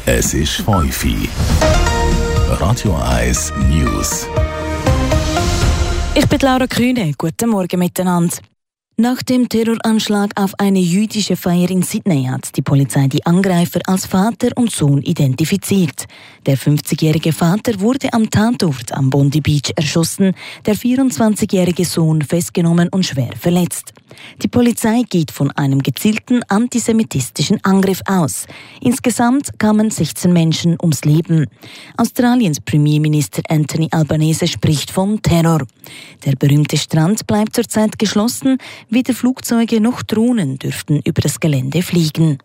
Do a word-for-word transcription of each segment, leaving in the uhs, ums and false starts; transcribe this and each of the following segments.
Es ist fünf Uhr. Radio eins News. Ich bin Laura Kühne. Guten Morgen miteinander. Nach dem Terroranschlag auf eine jüdische Feier in Sydney hat die Polizei die Angreifer als Vater und Sohn identifiziert. Der fünfzigjährige Vater wurde am Tatort am Bondi Beach erschossen, der vierundzwanzigjährige Sohn festgenommen und schwer verletzt. Die Polizei geht von einem gezielten antisemitistischen Angriff aus. Insgesamt kamen sechzehn Menschen ums Leben. Australiens Premierminister Anthony Albanese spricht vom Terror. Der berühmte Strand bleibt zurzeit geschlossen. Weder Flugzeuge noch Drohnen dürften über das Gelände fliegen.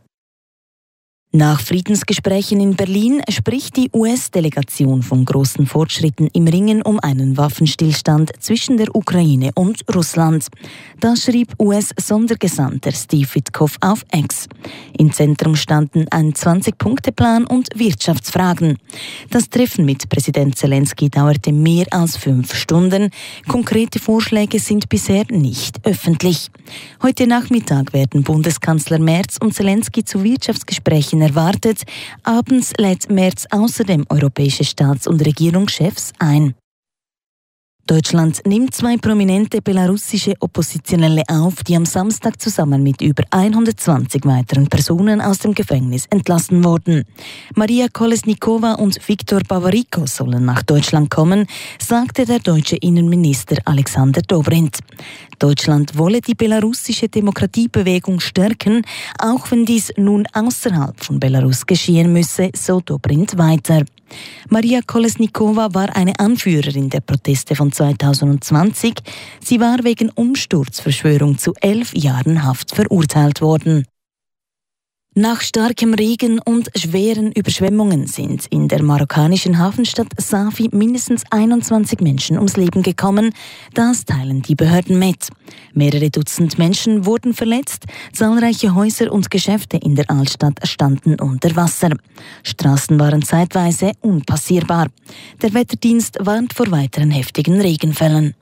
Nach Friedensgesprächen in Berlin spricht die U S-Delegation von großen Fortschritten im Ringen um einen Waffenstillstand zwischen der Ukraine und Russland. Das schrieb U S-Sondergesandter Steve Witkoff auf X. Im Zentrum standen ein zwanzig-Punkte-Plan und Wirtschaftsfragen. Das Treffen mit Präsident Zelensky dauerte mehr als fünf Stunden. Konkrete Vorschläge sind bisher nicht öffentlich. Heute Nachmittag werden Bundeskanzler Merz und Zelensky zu Wirtschaftsgesprächen erwartet. Abends lädt Merz außerdem europäische Staats- und Regierungschefs ein. Deutschland nimmt zwei prominente belarussische Oppositionelle auf, die am Samstag zusammen mit über hundertzwanzig weiteren Personen aus dem Gefängnis entlassen wurden. Maria Kolesnikova und Viktor Babariko sollen nach Deutschland kommen, sagte der deutsche Innenminister Alexander Dobrindt. Deutschland wolle die belarussische Demokratiebewegung stärken, auch wenn dies nun außerhalb von Belarus geschehen müsse, so Dobrindt weiter. Maria Kolesnikova war eine Anführerin der Proteste von zweitausendzwanzig. Sie war wegen Umsturzverschwörung zu elf Jahren Haft verurteilt worden. Nach starkem Regen und schweren Überschwemmungen sind in der marokkanischen Hafenstadt Safi mindestens einundzwanzig Menschen ums Leben gekommen. Das teilen die Behörden mit. Mehrere Dutzend Menschen wurden verletzt. Zahlreiche Häuser und Geschäfte in der Altstadt standen unter Wasser. Straßen waren zeitweise unpassierbar. Der Wetterdienst warnt vor weiteren heftigen Regenfällen.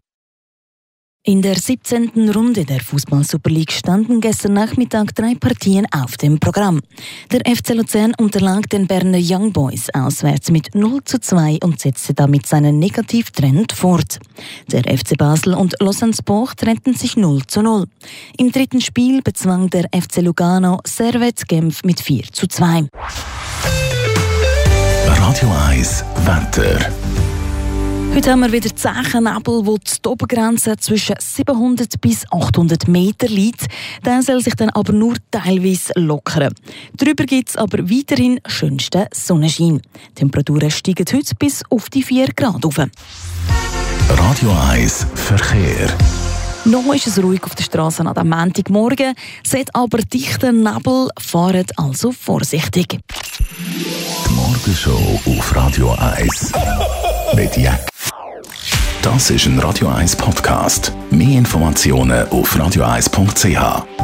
In der siebzehnten Runde der Fußball-Super League standen gestern Nachmittag drei Partien auf dem Programm. Der F C Luzern unterlag den Berner Young Boys auswärts mit null zu zwei und setzte damit seinen Negativtrend fort. Der F C Basel und Lausanne Sport trennten sich null zu null. Im dritten Spiel bezwang der F C Lugano Servette Genf mit vier zu zwei. Radio eins Wetter. Heute haben wir wieder zähen Nebel, wo die Obergrenze zwischen siebenhundert bis achthundert Meter liegt. Der soll sich dann aber nur teilweise lockern. Darüber gibt es aber weiterhin schönsten Sonnenschein. Die Temperaturen steigen heute bis auf die vier Grad auf. Radio eins Verkehr. Noch ist es ruhig auf der Straße an diesem Montagmorgen, sieht aber dichten Nebel, fahrt also vorsichtig. Die Morgenshow auf Radio eins. Mit Jack. Das ist ein Radio eins Podcast. Mehr Informationen auf radio eins punkt c h.